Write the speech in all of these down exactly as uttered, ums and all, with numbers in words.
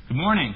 Good morning.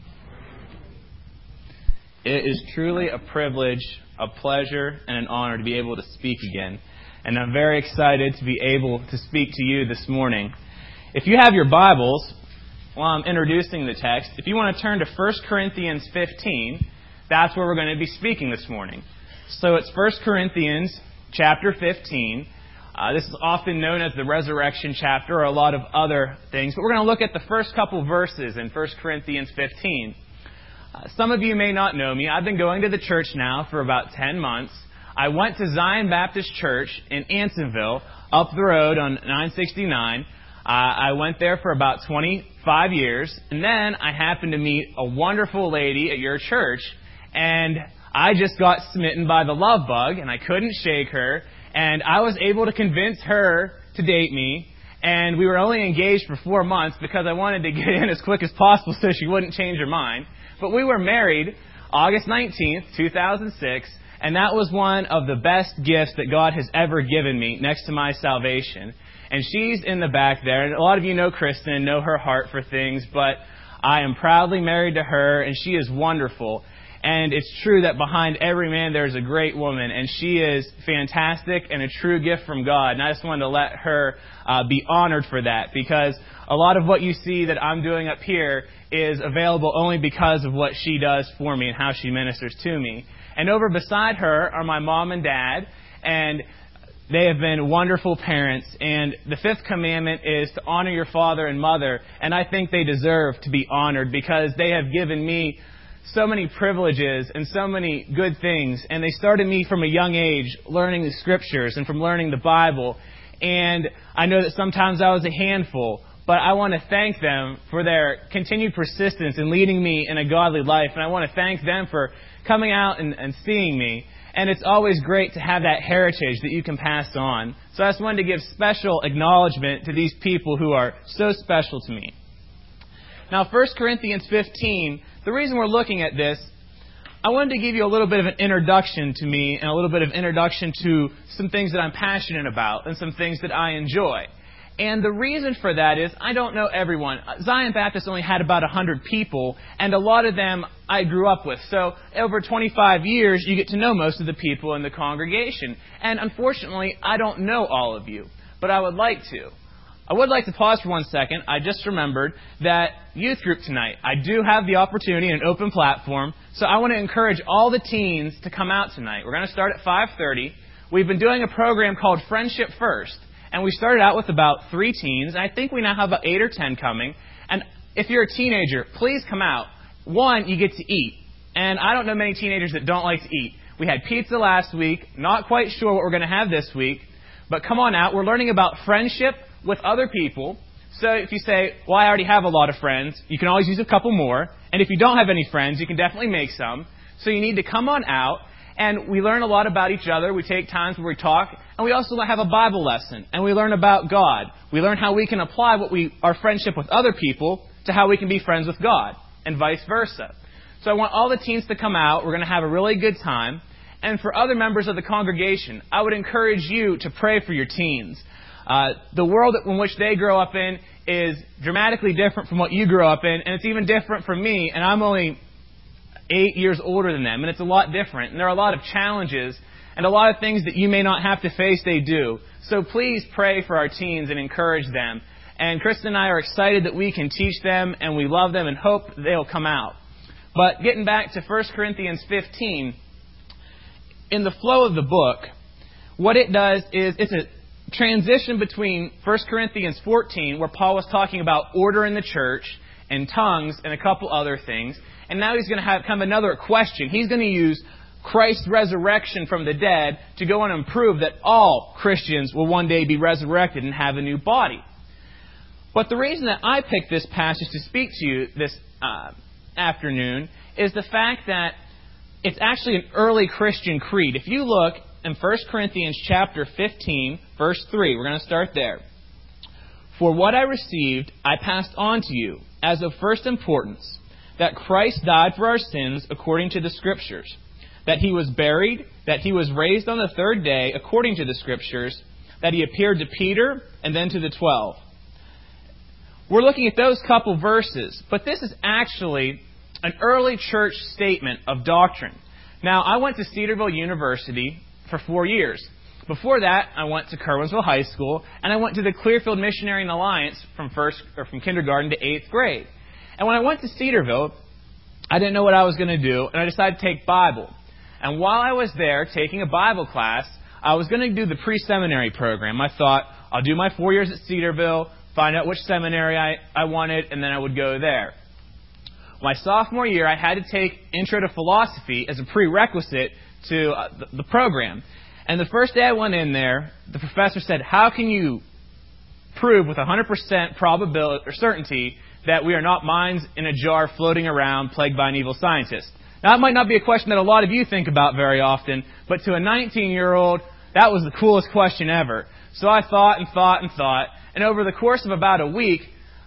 It is truly a privilege, a pleasure, and an honor to be able to speak again. And I'm very excited to be able to speak to you this morning. If you have your Bibles, while I'm introducing the text, if you want to turn to First Corinthians fifteen, that's where we're going to be speaking this morning. So it's First Corinthians chapter fifteen. Uh, this is often known as the resurrection chapter or a lot of other things. But we're going to look at the first couple verses in First Corinthians fifteen. Uh, some of you may not know me. I've been going to the church now for about ten months. I went to Zion Baptist Church in Ansonville, up the road on nine sixty-nine. Uh, I went there for about twenty-five years. And then I happened to meet a wonderful lady at your church. And I just got smitten by the love bug, and I couldn't shake her. And I was able to convince her to date me. And we were only engaged for four months because I wanted to get in as quick as possible so she wouldn't change her mind. But we were married August nineteenth, two thousand six. And that was one of the best gifts that God has ever given me next to my salvation. And she's in the back there. And a lot of you know Kristen and know her heart for things. But I am proudly married to her, and she is wonderful. And it's true that behind every man there's a great woman, and she is fantastic and a true gift from God. And I just wanted to let her uh, be honored for that, because a lot of what you see that I'm doing up here is available only because of what she does for me and how she ministers to me. And over beside her are my mom and dad, and they have been wonderful parents. And the fifth commandment is to honor your father and mother, and I think they deserve to be honored because they have given me so many privileges and so many good things. And they started me from a young age learning the Scriptures and from learning the Bible. And I know that sometimes I was a handful, but I want to thank them for their continued persistence in leading me in a godly life. And I want to thank them for coming out and, and seeing me. And it's always great to have that heritage that you can pass on. So I just wanted to give special acknowledgement to these people who are so special to me. Now, First Corinthians fifteen, the reason we're looking at this, I wanted to give you a little bit of an introduction to me and a little bit of introduction to some things that I'm passionate about and some things that I enjoy. And the reason for that is I don't know everyone. Zion Baptist only had about one hundred people, and a lot of them I grew up with. So over twenty-five years, you get to know most of the people in the congregation. And unfortunately, I don't know all of you, but I would like to. I would like to pause for one second. I just remembered that youth group tonight. I do have the opportunity and an open platform, so I want to encourage all the teens to come out tonight. We're going to start at five thirty. We've been doing a program called Friendship First, and we started out with about three teens, and I think we now have about eight or ten coming. And if you're a teenager, please come out. One, you get to eat, and I don't know many teenagers that don't like to eat. We had pizza last week, not quite sure what we're going to have this week, but come on out. We're learning about friendship with other people. So if you say, well, I already have a lot of friends, you can always use a couple more. And if you don't have any friends, you can definitely make some. So you need to come on out, and we learn a lot about each other. We take times where we talk, and we also have a Bible lesson, and we learn about God. We learn how we can apply what we our friendship with other people to how we can be friends with God, and vice versa. So I want all the teens to come out. We're going to have a really good time. And for other members of the congregation, I would encourage you to pray for your teens. Uh, the world in which they grow up in is dramatically different from what you grew up in, and it's even different from me, and I'm only eight years older than them, and it's a lot different. And there are a lot of challenges and a lot of things that you may not have to face, they do. So please pray for our teens and encourage them. And Kristen and I are excited that we can teach them, and we love them and hope they'll come out. But getting back to First Corinthians fifteen, in the flow of the book, what it does is it's a transition between First Corinthians fourteen, where Paul was talking about order in the church and tongues and a couple other things. And now he's going to have come another question. He's going to use Christ's resurrection from the dead to go on and prove that all Christians will one day be resurrected and have a new body. But the reason that I picked this passage to speak to you this uh, afternoon is the fact that it's actually an early Christian creed. If you look in First Corinthians chapter fifteen, verse three, we're going to start there. For what I received, I passed on to you as of first importance, that Christ died for our sins according to the Scriptures, that He was buried, that He was raised on the third day according to the Scriptures, that He appeared to Peter and then to the twelve. we're looking at those couple verses. But this is actually an early church statement of doctrine. Now, I went to Cedarville University for four years. Before that, I went to Curwensville High School, and I went to the Clearfield Missionary and Alliance from first or from kindergarten to eighth grade. And when I went to Cedarville, I didn't know what I was going to do, and I decided to take Bible. And while I was there taking a Bible class, I was going to do the pre-seminary program. I thought, I'll do my four years at Cedarville, find out which seminary I, I wanted, and then I would go there. My sophomore year, I had to take Intro to Philosophy as a prerequisite to uh, the, the program. And the first day I went in there, the professor said, how can you prove with one hundred percent probability or certainty that we are not minds in a jar floating around plagued by an evil scientist? Now, that might not be a question that a lot of you think about very often, but to a nineteen-year-old, that was the coolest question ever. So I thought and thought and thought, and over the course of about a week,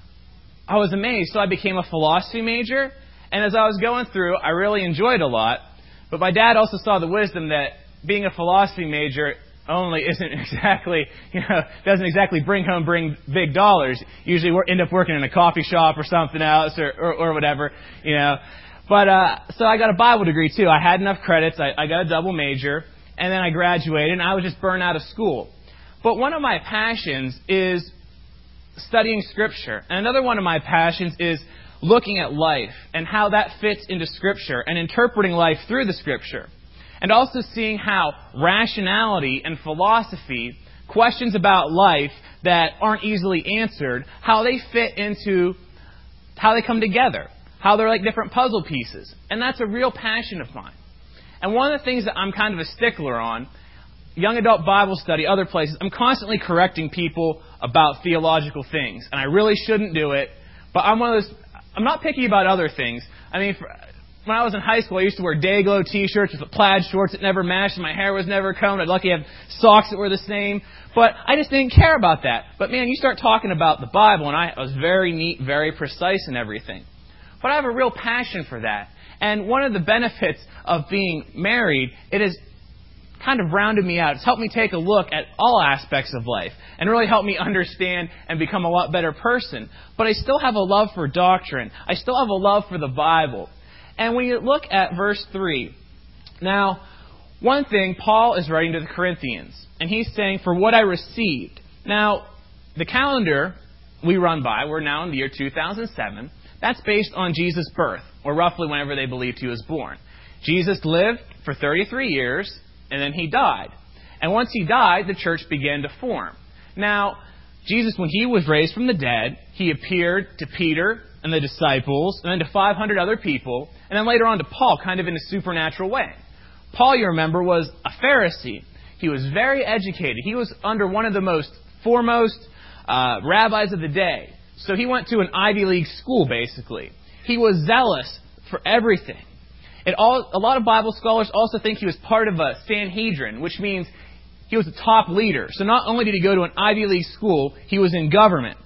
I was amazed. So I became a philosophy major, and as I was going through, I really enjoyed a lot. But my dad also saw the wisdom that being a philosophy major only isn't exactly, you know, doesn't exactly bring home bring big dollars. Usually we end up working in a coffee shop or something else or, or, or whatever, you know. But uh, so I got a Bible degree too. I had enough credits. I, I got a double major, and then I graduated, and I was just burned out of school. But one of my passions is studying Scripture. And another one of my passions is looking at life and how that fits into Scripture and interpreting life through the Scripture. And also seeing how rationality and philosophy, questions about life that aren't easily answered, how they fit into, how they come together, how they're like different puzzle pieces. And that's a real passion of mine. And one of the things that I'm kind of a stickler on, young adult Bible study, other places, I'm constantly correcting people about theological things. And I really shouldn't do it. But I'm one of those, I'm not picky about other things. I mean, for, when I was in high school, I used to wear Day-Glo T-shirts with plaid shorts that never matched, and my hair was never combed. I'd lucky to have socks that were the same. But I just didn't care about that. But man, you start talking about the Bible, and I was very neat, very precise in everything. But I have a real passion for that. And one of the benefits of being married, it has kind of rounded me out. It's helped me take a look at all aspects of life and really helped me understand and become a lot better person. But I still have a love for doctrine. I still have a love for the Bible. And when you look at verse three, now, one thing, Paul is writing to the Corinthians, and he's saying, for what I received. Now, the calendar we run by, we're now in the year two thousand seven, that's based on Jesus' birth, or roughly whenever they believed he was born. Jesus lived for thirty-three years, and then he died. And once he died, the church began to form. Now, Jesus, when he was raised from the dead, he appeared to Peter and the disciples, and then to five hundred other people, and then later on to Paul, kind of in a supernatural way. Paul, you remember, was a Pharisee. He was very educated. He was under one of the most foremost uh, rabbis of the day. So he went to an Ivy League school, basically. He was zealous for everything. It all, a lot of Bible scholars also think he was part of a Sanhedrin, which means he was a top leader. So not only did he go to an Ivy League school, he was in government.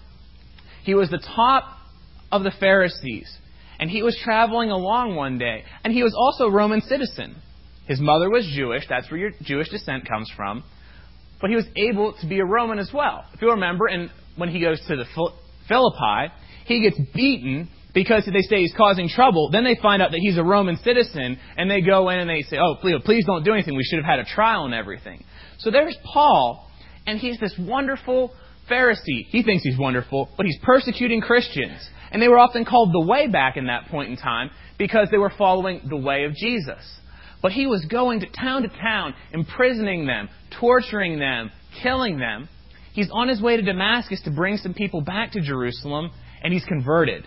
He was the top of the Pharisees. And he was traveling along one day. And he was also a Roman citizen. His mother was Jewish. That's where your Jewish descent comes from. But he was able to be a Roman as well. If you remember, and when he goes to the Philippi, he gets beaten because they say he's causing trouble. Then they find out that he's a Roman citizen, and they go in and they say, oh, please, please don't do anything. We should have had a trial and everything. So there's Paul, and he's this wonderful Pharisee. He thinks he's wonderful, but he's persecuting Christians. And they were often called the way back in that point in time because they were following the way of Jesus. But he was going to town to town, imprisoning them, torturing them, killing them. He's on his way to Damascus to bring some people back to Jerusalem, and he's converted.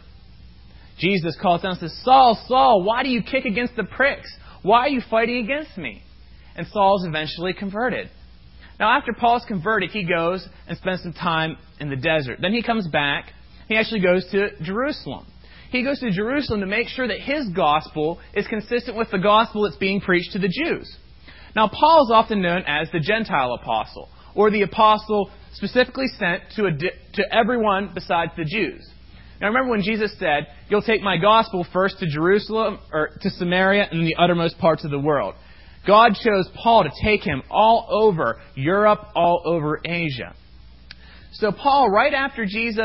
Jesus calls down and says, Saul, Saul, why do you kick against the pricks? Why are you fighting against me? And Saul's eventually converted. Now, after Paul's converted, he goes and spends some time in the desert. Then he comes back. He actually goes to Jerusalem. He goes to Jerusalem to make sure that his gospel is consistent with the gospel that's being preached to the Jews. Now, Paul is often known as the Gentile apostle, or the apostle specifically sent to, a, to everyone besides the Jews. Now, remember when Jesus said, you'll take my gospel first to Jerusalem, or to Samaria, and the uttermost parts of the world. God chose Paul to take him all over Europe, all over Asia. So Paul, right after Jesus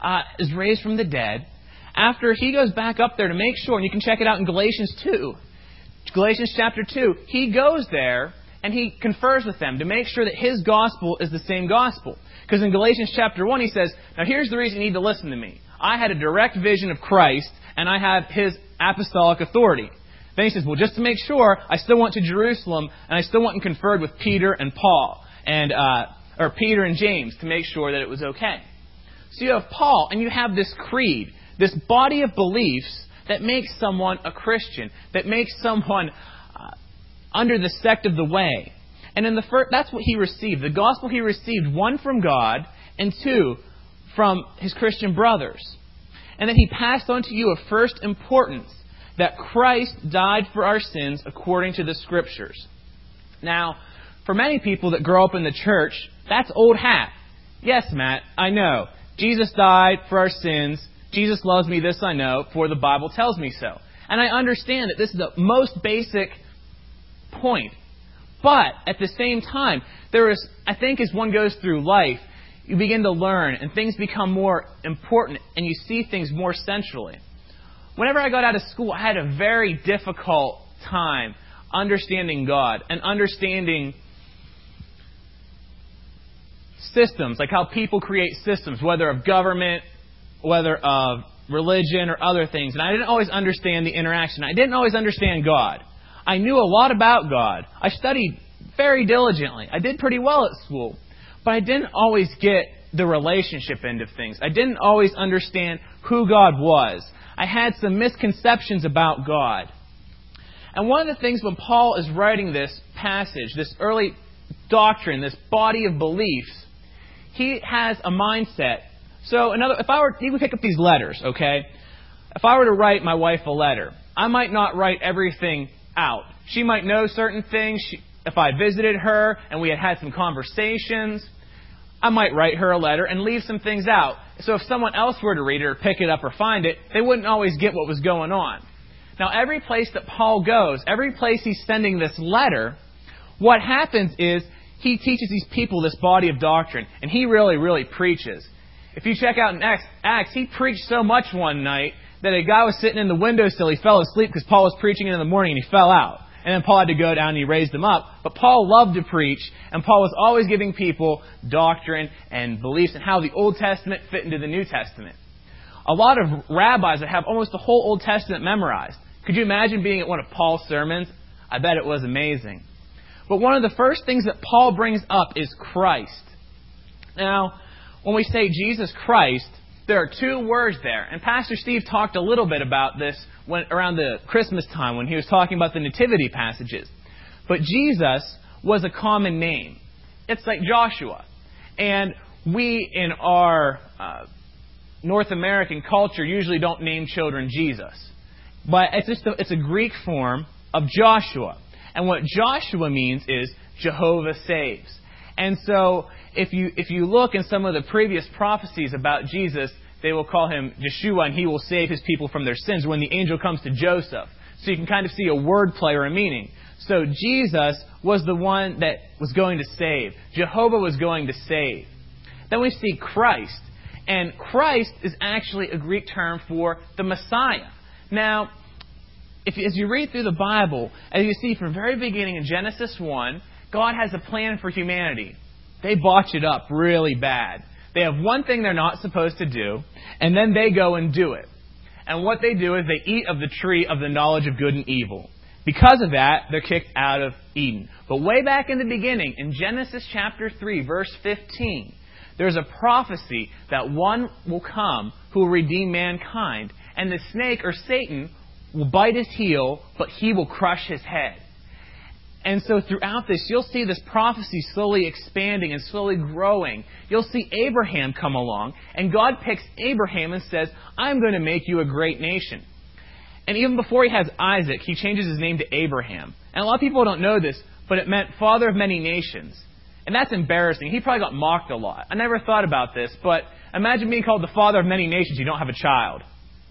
uh, is raised from the dead, after he goes back up there to make sure, and you can check it out in Galatians two, Galatians chapter two, he goes there and he confers with them to make sure that his gospel is the same gospel. Because in Galatians chapter one he says, now here's the reason you need to listen to me. I had a direct vision of Christ and I have his apostolic authority. Then he says, well, just to make sure, I still went to Jerusalem and I still went and conferred with Peter and Paul, and uh, or Peter and James to make sure that it was okay. So you have Paul and you have this creed, this body of beliefs that makes someone a Christian, that makes someone uh, under the sect of the way. And in the first, that's what he received. The gospel he received, one from God and two from his Christian brothers. And then he passed on to you of first importance, that Christ died for our sins according to the Scriptures. Now, for many people that grow up in the church, that's old hat. Yes, Matt, I know. Jesus died for our sins. Jesus loves me, this I know, for the Bible tells me so. And I understand that this is the most basic point. But at the same time, there is, I think as one goes through life, you begin to learn and things become more important and you see things more centrally. Whenever I got out of school, I had a very difficult time understanding God and understanding systems, like how people create systems, whether of government, whether of religion or other things. And I didn't always understand the interaction. I didn't always understand God. I knew a lot about God. I studied very diligently. I did pretty well at school. But I didn't always get the relationship end of things. I didn't always understand who God was. I had some misconceptions about God. And one of the things when Paul is writing this passage, this early doctrine, this body of beliefs, he has a mindset. So another, if I were, you would pick up these letters, okay? If I were to write my wife a letter, I might not write everything out. She might know certain things. She, if I visited her and we had had some conversations, I might write her a letter and leave some things out. So if someone else were to read it or pick it up or find it, they wouldn't always get what was going on. Now, every place that Paul goes, every place he's sending this letter, what happens is he teaches these people this body of doctrine, and he really, really preaches. If you check out in Acts, Acts, he preached so much one night that a guy was sitting in the windowsill. He fell asleep because Paul was preaching in the morning, and he fell out. And then Paul had to go down and he raised him up. But Paul loved to preach, and Paul was always giving people doctrine and beliefs and how the Old Testament fit into the New Testament. A lot of rabbis that have almost the whole Old Testament memorized. Could you imagine being at one of Paul's sermons? I bet it was amazing. But one of the first things that Paul brings up is Christ. Now, when we say Jesus Christ, there are two words there. And Pastor Steve talked a little bit about this when, around the Christmas time when he was talking about the nativity passages. But Jesus was a common name. It's like Joshua. And we in our uh, North American culture usually don't name children Jesus. But it's just a, it's a Greek form of Joshua. And what Joshua means is Jehovah saves. And so if you if you look in some of the previous prophecies about Jesus, they will call him Yeshua, and he will save his people from their sins when the angel comes to Joseph. So you can kind of see a wordplay or a meaning. So Jesus was the one that was going to save. Jehovah was going to save. Then we see Christ. And Christ is actually a Greek term for the Messiah. Now, if as you read through the Bible, as you see from the very beginning in Genesis one, God has a plan for humanity. They botch it up really bad. They have one thing they're not supposed to do, and then they go and do it. And what they do is they eat of the tree of the knowledge of good and evil. Because of that, they're kicked out of Eden. But way back in the beginning, in Genesis chapter three, verse fifteen, there's a prophecy that one will come who will redeem mankind. And the snake, or Satan, will bite his heel, but he will crush his head. And so throughout this, you'll see this prophecy slowly expanding and slowly growing. You'll see Abraham come along, and God picks Abraham and says, I'm going to make you a great nation. And even before he has Isaac, he changes his name to Abraham. And a lot of people don't know this, but it meant father of many nations. And that's embarrassing. He probably got mocked a lot. I never thought about this, but imagine being called the father of many nations. You don't have a child.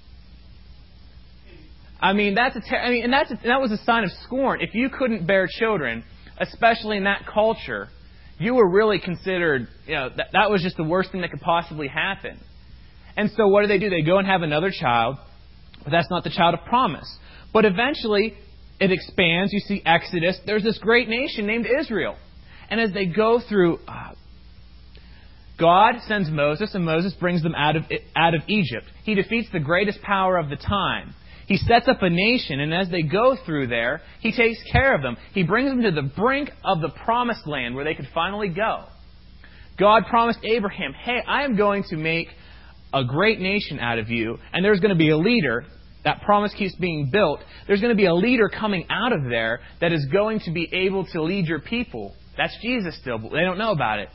I mean, that's a ter- I mean, and that's a, that was a sign of scorn. If you couldn't bear children, especially in that culture, you were really considered, you know, that, that was just the worst thing that could possibly happen. And so what do they do? They go and have another child, but that's not the child of promise. But eventually, it expands. You see Exodus. There's this great nation named Israel. And as they go through, uh, God sends Moses, and Moses brings them out of out of Egypt. He defeats the greatest power of the time. He sets up a nation, and as they go through there, He takes care of them. He brings them to the brink of the promised land where they could finally go. God promised Abraham, hey, I am going to make a great nation out of you, and there's going to be a leader. That promise keeps being built. There's going to be a leader coming out of there that is going to be able to lead your people. That's Jesus still, but they don't know about it.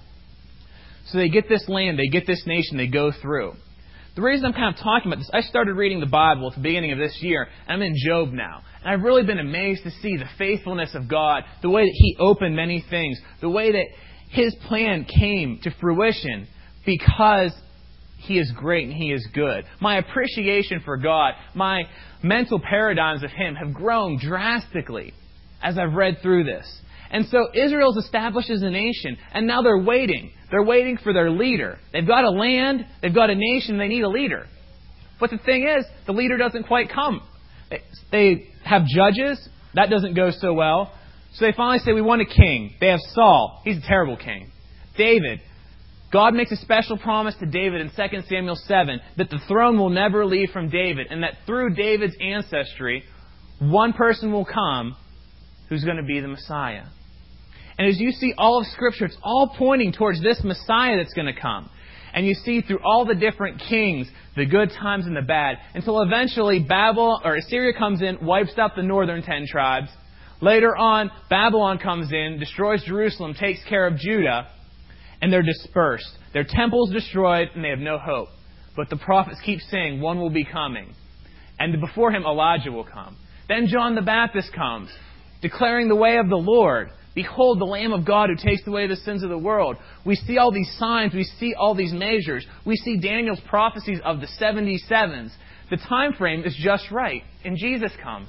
So they get this land, they get this nation, they go through. The reason I'm kind of talking about this, I started reading the Bible at the beginning of this year, and I'm in Job now. And I've really been amazed to see the faithfulness of God, the way that He opened many things, the way that His plan came to fruition because He is great and He is good. My appreciation for God, my mental paradigms of Him have grown drastically as I've read through this. And so Israel's established as a nation, and now they're waiting. They're waiting for their leader. They've got a land, they've got a nation, they need a leader. But the thing is, the leader doesn't quite come. They have judges, that doesn't go so well. So they finally say, we want a king. They have Saul, he's a terrible king. David, God makes a special promise to David in Second Samuel seven that the throne will never leave from David, and that through David's ancestry, one person will come who's going to be the Messiah. And as you see all of Scripture, it's all pointing towards this Messiah that's going to come. And you see through all the different kings, the good times and the bad, until eventually Babylon or Assyria comes in, wipes out the northern ten tribes. Later on, Babylon comes in, destroys Jerusalem, takes care of Judah, and they're dispersed. Their temple's destroyed, and they have no hope. But the prophets keep saying, one will be coming. And before him, Elijah will come. Then John the Baptist comes, declaring the way of the Lord. Behold, the Lamb of God who takes away the sins of the world. We see all these signs. We see all these measures. We see Daniel's prophecies of the seventy-sevens. The time frame is just right. And Jesus comes.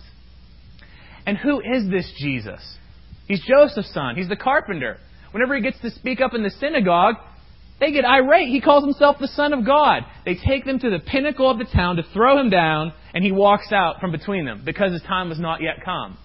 And who is this Jesus? He's Joseph's son. He's the carpenter. Whenever he gets to speak up in the synagogue, they get irate. He calls himself the Son of God. They take them to the pinnacle of the town to throw him down, and he walks out from between them because his time was not yet come.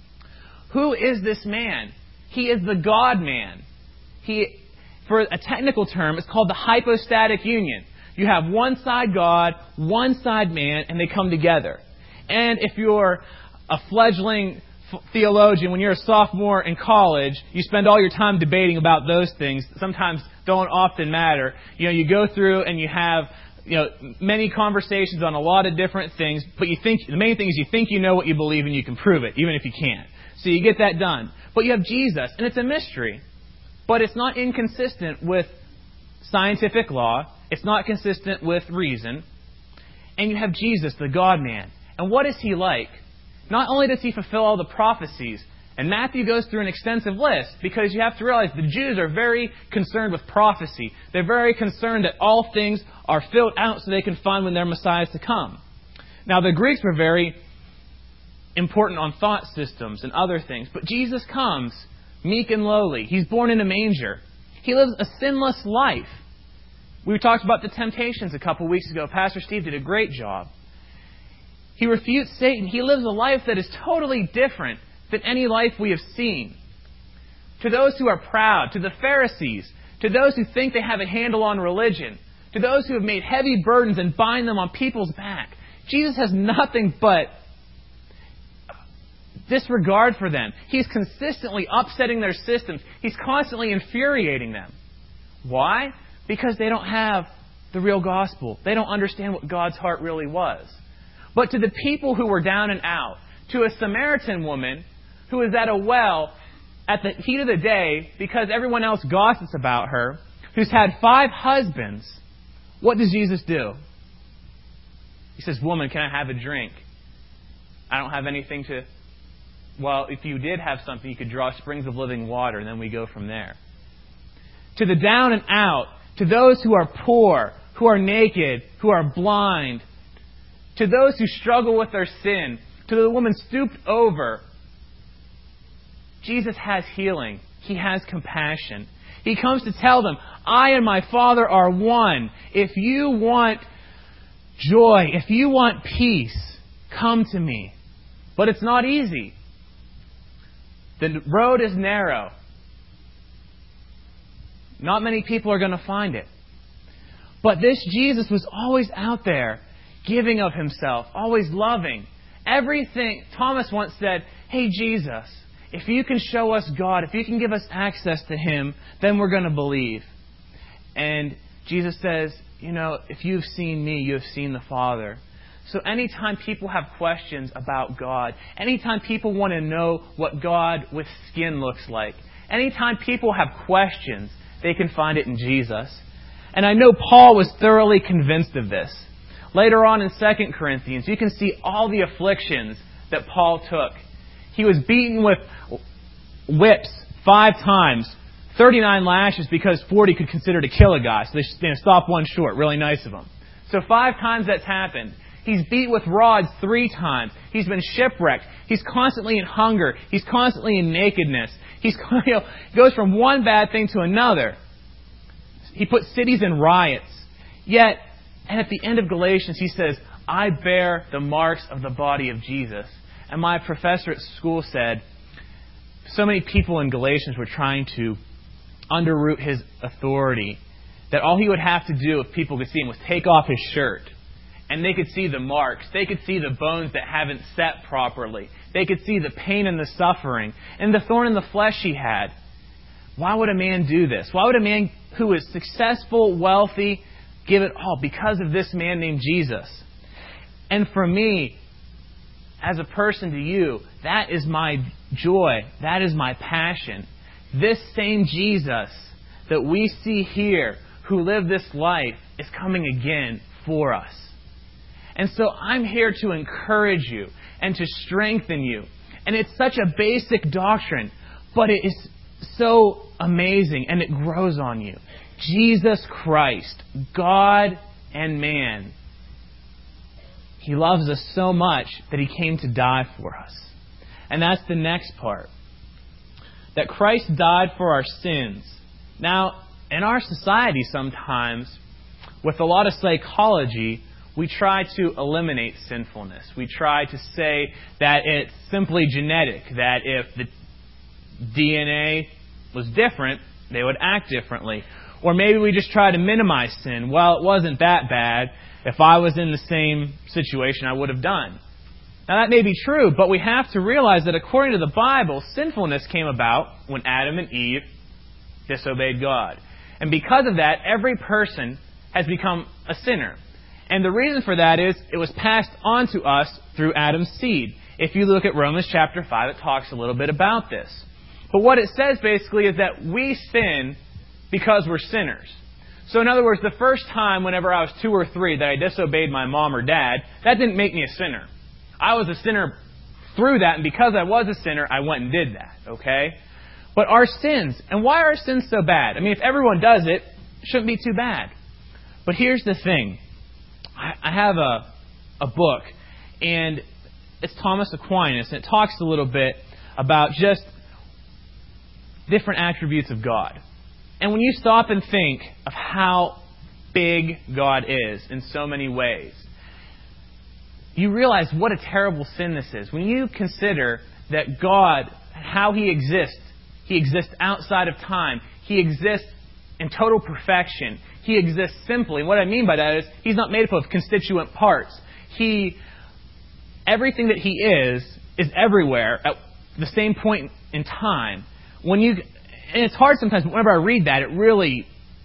Who is this man? He is the God-man. He, for a technical term, it's called the hypostatic union. You have one side God, one side man, and they come together. And if you're a fledgling theologian, when you're a sophomore in college, you spend all your time debating about those things. Sometimes don't often matter. You know, you go through and you have, you know, many conversations on a lot of different things, but you think the main thing is you think you know what you believe and you can prove it, even if you can't. So you get that done. But you have Jesus, and it's a mystery. But it's not inconsistent with scientific law. It's not consistent with reason. And you have Jesus, the God-man. And what is He like? Not only does He fulfill all the prophecies, and Matthew goes through an extensive list, because you have to realize the Jews are very concerned with prophecy. They're very concerned that all things are filled out so they can find when their Messiah is to come. Now, the Greeks were very important on thought systems and other things. But Jesus comes meek and lowly. He's born in a manger. He lives a sinless life. We talked about the temptations a couple weeks ago. Pastor Steve did a great job. He refutes Satan. He lives a life that is totally different than any life we have seen. To those who are proud, to the Pharisees, to those who think they have a handle on religion, to those who have made heavy burdens and bind them on people's back, Jesus has nothing but disregard for them. He's consistently upsetting their systems. He's constantly infuriating them. Why? Because they don't have the real gospel. They don't understand what God's heart really was. But to the people who were down and out, to a Samaritan woman who is at a well at the heat of the day because everyone else gossips about her, who's had five husbands, what does Jesus do? He says, woman, can I have a drink? I don't have anything to... Well, if you did have something, you could draw springs of living water, and then we go from there. To the down and out, to those who are poor, who are naked, who are blind, to those who struggle with their sin, to the woman stooped over, Jesus has healing. He has compassion. He comes to tell them, I and my Father are one. If you want joy, if you want peace, come to me. But it's not easy. The road is narrow. Not many people are going to find it. But this Jesus was always out there, giving of himself, always loving. Everything. Thomas once said, hey, Jesus, if you can show us God, if you can give us access to him, then we're going to believe. And Jesus says, you know, if you've seen me, you have seen the Father. So anytime people have questions about God, anytime people want to know what God with skin looks like, anytime people have questions, they can find it in Jesus. And I know Paul was thoroughly convinced of this. Later on in Second Corinthians, you can see all the afflictions that Paul took. He was beaten with whips five times, thirty-nine lashes because forty could consider to kill a guy. So they you know, stop one short. Really nice of them. So five times that's happened. He's beat with rods three times. He's been shipwrecked. He's constantly in hunger. He's constantly in nakedness. He's you know, goes from one bad thing to another. He put cities in riots. Yet, and at the end of Galatians, he says, I bear the marks of the body of Jesus. And my professor at school said, so many people in Galatians were trying to underroot his authority that all he would have to do if people could see him was take off his shirt. And they could see the marks. They could see the bones that haven't set properly. They could see the pain and the suffering and the thorn in the flesh he had. Why would a man do this? Why would a man who is successful, wealthy, give it all? Because of this man named Jesus. And for me, as a person to you, that is my joy. That is my passion. This same Jesus that we see here, who lived this life, is coming again for us. And so I'm here to encourage you and to strengthen you. And it's such a basic doctrine, but it is so amazing and it grows on you. Jesus Christ, God and man. He loves us so much that He came to die for us. And that's the next part. That Christ died for our sins. Now, in our society sometimes, with a lot of psychology, we try to eliminate sinfulness. We try to say that it's simply genetic, that if the D N A was different, they would act differently. Or maybe we just try to minimize sin. Well, it wasn't that bad. If I was in the same situation, I would have done. Now, that may be true, but we have to realize that according to the Bible, sinfulness came about when Adam and Eve disobeyed God. And because of that, every person has become a sinner. And the reason for that is it was passed on to us through Adam's seed. If you look at Romans chapter five, it talks a little bit about this. But what it says basically is that we sin because we're sinners. So in other words, the first time whenever I was two or three that I disobeyed my mom or dad, that didn't make me a sinner. I was a sinner through that, and because I was a sinner, I went and did that, okay? But our sins, and why are our sins so bad? I mean, if everyone does it, it shouldn't be too bad. But here's the thing. I have a, a book, and it's Thomas Aquinas, and it talks a little bit about just different attributes of God. And when you stop and think of how big God is in so many ways, you realize what a terrible sin this is. When you consider that God, how He exists, He exists outside of time. He exists in total perfection. He exists simply. And what I mean by that is He's not made up of constituent parts. He, everything that He is, is everywhere at the same point in time. When you, and it's hard sometimes, but whenever I read that, it really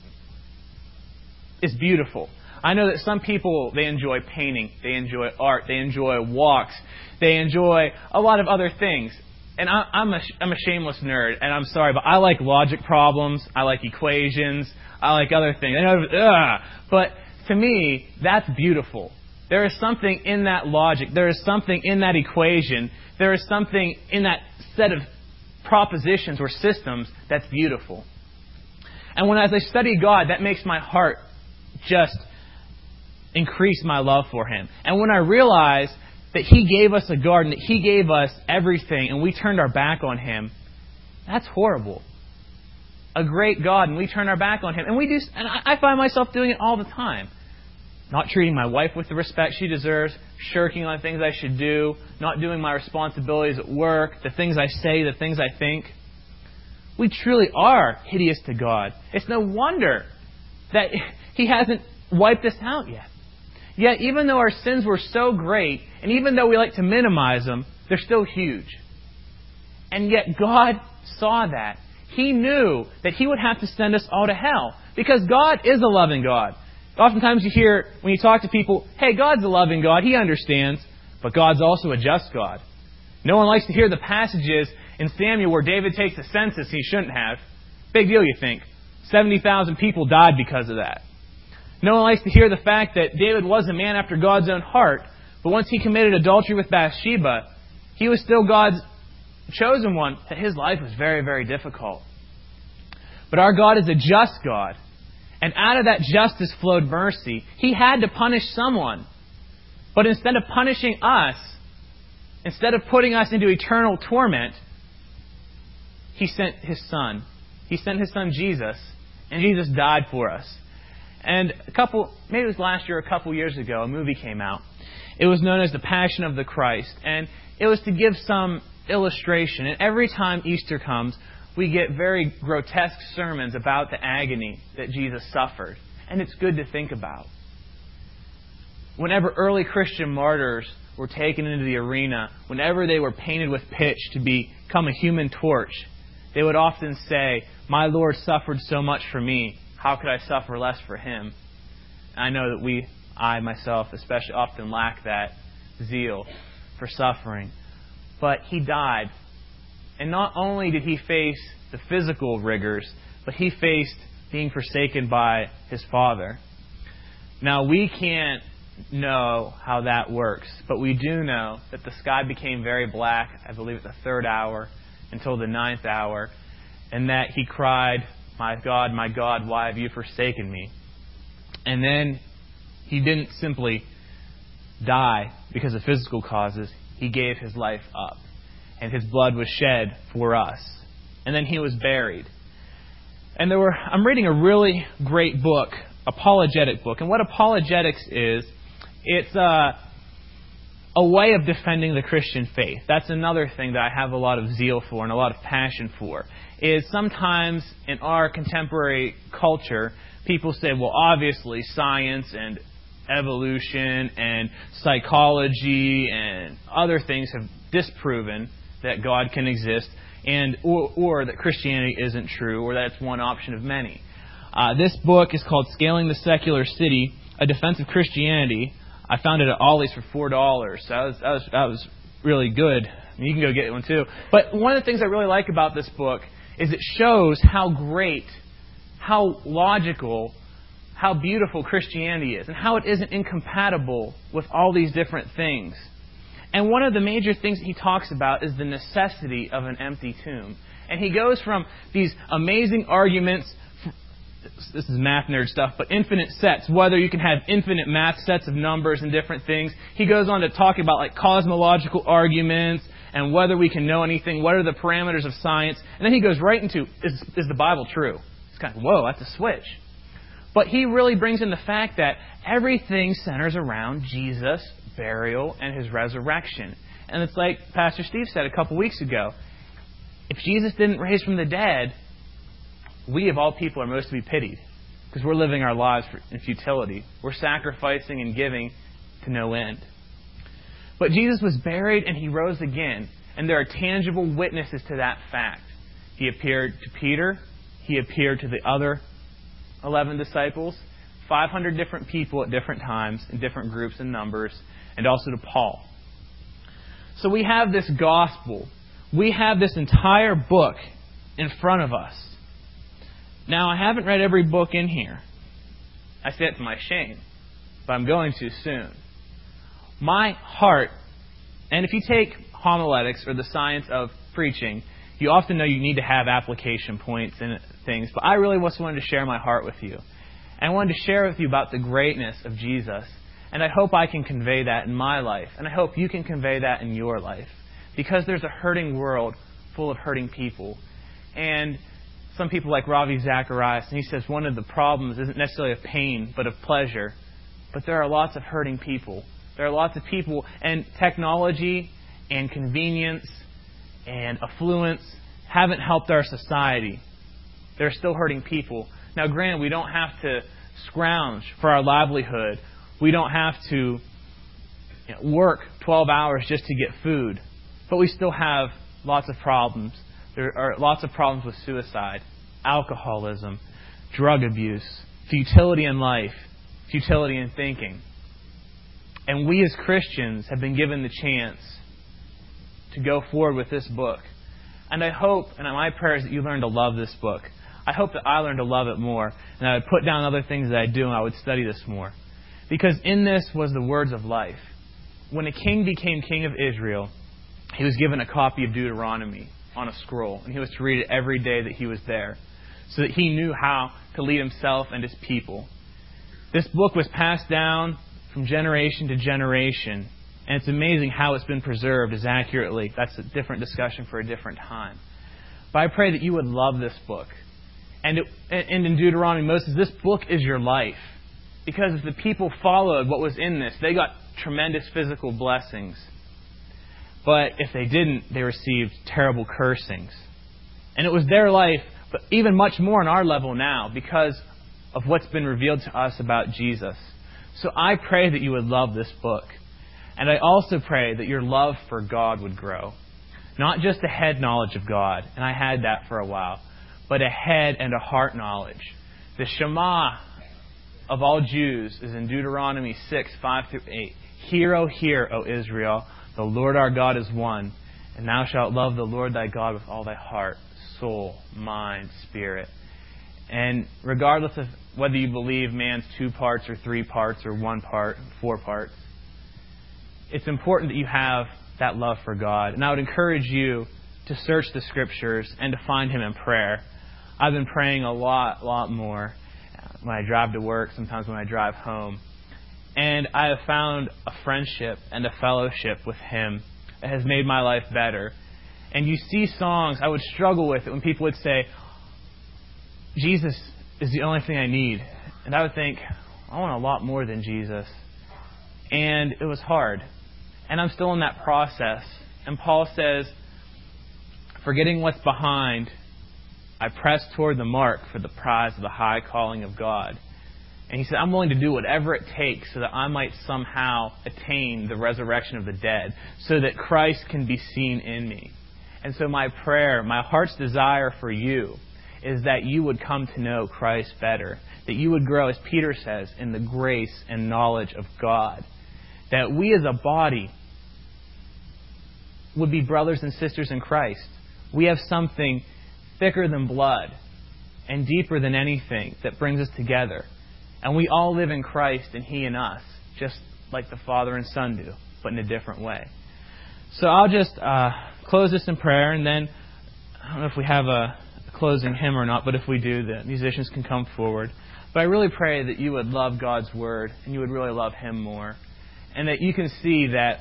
is beautiful. I know that some people, they enjoy painting, they enjoy art, they enjoy walks, they enjoy a lot of other things. And I, I'm a, I'm a shameless nerd, and I'm sorry, but I like logic problems, I like equations, I like other things. I know, ugh, but to me, that's beautiful. There is something in that logic, there is something in that equation, there is something in that set of propositions or systems that's beautiful. And when as I study God, that makes my heart just increase my love for Him. And when I realize that He gave us a garden, that He gave us everything, and we turned our back on Him, that's horrible. A great God, and we turn our back on Him. And we do, and I find myself doing it all the time. not treating my wife with the respect she deserves, shirking on things I should do, not doing my responsibilities at work, the things I say, the things I think. We truly are hideous to God. It's no wonder that He hasn't wiped us out yet. Yet, even though our sins were so great, and even though we like to minimize them, they're still huge. And yet God saw that. He knew that He would have to send us all to hell. Because God is a loving God. Oftentimes you hear, when you talk to people, hey, God's a loving God. He understands. But God's also a just God. No one likes to hear the passages in Samuel where David takes a census he shouldn't have. Big deal, you think. seventy thousand people died because of that. No one likes to hear the fact that David was a man after God's own heart. But once he committed adultery with Bathsheba, he was still God's chosen one. That his life was very, very difficult. But our God is a just God. And out of that justice flowed mercy. He had to punish someone. But instead of punishing us, instead of putting us into eternal torment, He sent His Son. He sent His Son Jesus. And Jesus died for us. And a couple, maybe it was last year or a couple years ago, a movie came out. It was known as The Passion of the Christ. And it was to give some illustration. And every time Easter comes, we get very grotesque sermons about the agony that Jesus suffered. And it's good to think about. Whenever early Christian martyrs were taken into the arena, whenever they were painted with pitch to become a human torch, they would often say, "My Lord suffered so much for me. How could I suffer less for Him?" And I know that we, I myself especially, often lack that zeal for suffering. But He died. And not only did He face the physical rigors, but He faced being forsaken by His Father. Now, we can't know how that works, but we do know that the sky became very black, I believe at the third hour, until the ninth hour, and that He cried, "My God, my God, why have you forsaken me?" And then He didn't simply die because of physical causes. He gave His life up. And His blood was shed for us. And then He was buried. And there were, I'm reading a really great book, apologetic book. And what apologetics is, it's a, a way of defending the Christian faith. That's another thing that I have a lot of zeal for and a lot of passion for. Is sometimes in our contemporary culture, people say, well, obviously science and evolution and psychology and other things have disproven that God can exist, and or, or that Christianity isn't true, or that it's one option of many. Uh, this book is called Scaling the Secular City, A Defense of Christianity. I found it at Ollie's for four dollars, so that was, that was, that was really good. I mean, you can go get one too. But one of the things I really like about this book is it shows how great, how logical, how beautiful Christianity is, and how it isn't incompatible with all these different things. And one of the major things that he talks about is the necessity of an empty tomb. And he goes from these amazing arguments, this is math nerd stuff, but infinite sets, whether you can have infinite math sets of numbers and different things. He goes on to talk about like cosmological arguments and whether we can know anything, what are the parameters of science. And then he goes right into, is, is the Bible true? It's kind of, whoa, that's a switch. But he really brings in the fact that everything centers around Jesus' burial and His resurrection. And it's like Pastor Steve said a couple weeks ago. If Jesus didn't raise from the dead, we of all people are most to be pitied. Because we're living our lives in futility. We're sacrificing and giving to no end. But Jesus was buried and He rose again. And there are tangible witnesses to that fact. He appeared to Peter. He appeared to the other eleven disciples. five hundred different people at different times, in different groups and numbers, and also to Paul. So we have this gospel. We have this entire book in front of us. Now, I haven't read every book in here. I say it to my shame, but I'm going to soon. My heart, and if you take homiletics or the science of preaching, you often know you need to have application points and things, but I really just wanted to share my heart with you. And I wanted to share with you about the greatness of Jesus. And I hope I can convey that in my life. And I hope you can convey that in your life. Because there's a hurting world full of hurting people. And some people like Ravi Zacharias, and he says one of the problems isn't necessarily of pain, but of pleasure. But there are lots of hurting people. There are lots of people, and technology and convenience and affluence haven't helped our society. There are still hurting people. Now, granted, we don't have to scrounge for our livelihood. We don't have to you know, work twelve hours just to get food. But we still have lots of problems. There are lots of problems with suicide, alcoholism, drug abuse, futility in life, futility in thinking. And we as Christians have been given the chance to go forward with this book. And I hope, and my prayer is that you learn to love this book. I hope that I learn to love it more, and I would put down other things that I do, and I would study this more. Because in this was the words of life. When a king became king of Israel, he was given a copy of Deuteronomy on a scroll, and he was to read it every day that he was there, so that he knew how to lead himself and his people. This book was passed down from generation to generation, and it's amazing how it's been preserved as accurately. That's a different discussion for a different time. But I pray that you would love this book. And, it, and in Deuteronomy, Moses says, this book is your life. Because if the people followed what was in this, they got tremendous physical blessings. But if they didn't, they received terrible cursings. And it was their life, but even much more on our level now, because of what's been revealed to us about Jesus. So I pray that you would love this book. And I also pray that your love for God would grow. Not just a head knowledge of God, and I had that for a while, but a head and a heart knowledge. The Shema of all Jews is in Deuteronomy six, five through eight. Hear, O hear, O Israel, the Lord our God is one, and thou shalt love the Lord thy God with all thy heart, soul, mind, spirit. And regardless of whether you believe man's two parts or three parts or one part, four parts, it's important that you have that love for God. And I would encourage you to search the Scriptures and to find Him in prayer. I've been praying a lot, lot more when I drive to work, sometimes when I drive home. And I have found a friendship and a fellowship with Him that has made my life better. And you see songs, I would struggle with it when people would say, Jesus is the only thing I need. And I would think, I want a lot more than Jesus. And it was hard. And I'm still in that process. And Paul says, forgetting what's behind, I press toward the mark for the prize of the high calling of God. And he said, I'm willing to do whatever it takes so that I might somehow attain the resurrection of the dead, so that Christ can be seen in me. And so my prayer, my heart's desire for you is that you would come to know Christ better, that you would grow, as Peter says, in the grace and knowledge of God, that we as a body would be brothers and sisters in Christ. We have something thicker than blood and deeper than anything that brings us together. And we all live in Christ and He in us, just like the Father and Son do, but in a different way. So I'll just uh, close this in prayer, and then I don't know if we have a closing hymn or not, but if we do, the musicians can come forward. But I really pray that you would love God's Word and you would really love Him more, and that you can see that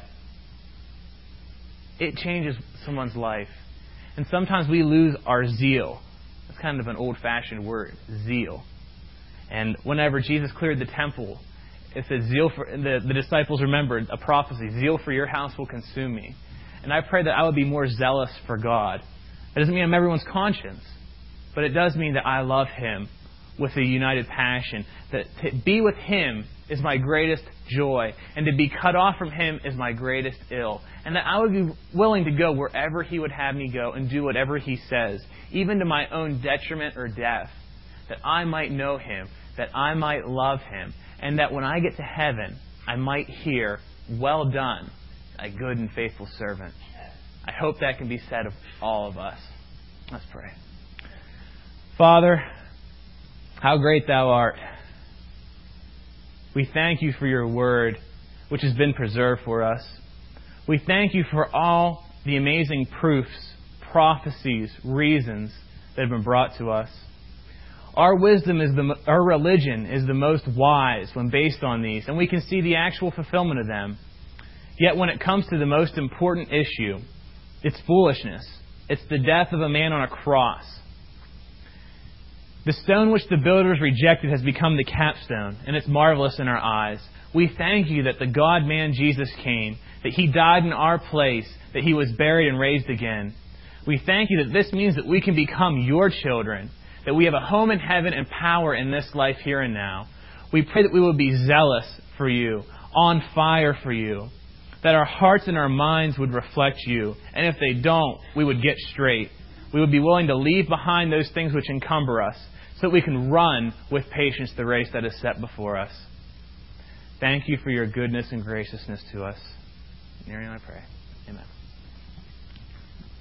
it changes someone's life. And sometimes we lose our zeal. It's kind of an old-fashioned word, zeal. And whenever Jesus cleared the temple, it said, "Zeal for the, the disciples remembered a prophecy, zeal for your house will consume me." And I pray that I would be more zealous for God. That doesn't mean I'm everyone's conscience, but it does mean that I love Him with a united passion. That to be with Him is my greatest joy, and to be cut off from Him is my greatest ill. And that I would be willing to go wherever He would have me go and do whatever He says, even to my own detriment or death, that I might know Him, that I might love Him, and that when I get to heaven, I might hear, "Well done, a good and faithful servant." I hope that can be said of all of us. Let's pray. Father, how great Thou art. We thank You for Your Word, which has been preserved for us. We thank You for all the amazing proofs, prophecies, reasons that have been brought to us. Our wisdom is the, our religion is the most wise when based on these, and we can see the actual fulfillment of them. Yet when it comes to the most important issue, it's foolishness. It's the death of a man on a cross. The stone which the builders rejected has become the capstone, and it's marvelous in our eyes. We thank you that the God-man Jesus came, that He died in our place, that He was buried and raised again. We thank you that this means that we can become your children, that we have a home in heaven and power in this life here and now. We pray that we will be zealous for you, on fire for you, that our hearts and our minds would reflect you, and if they don't, we would get straight. We would be willing to leave behind those things which encumber us, so that we can run with patience the race that is set before us. Thank you for your goodness and graciousness to us. In your name I pray. Amen.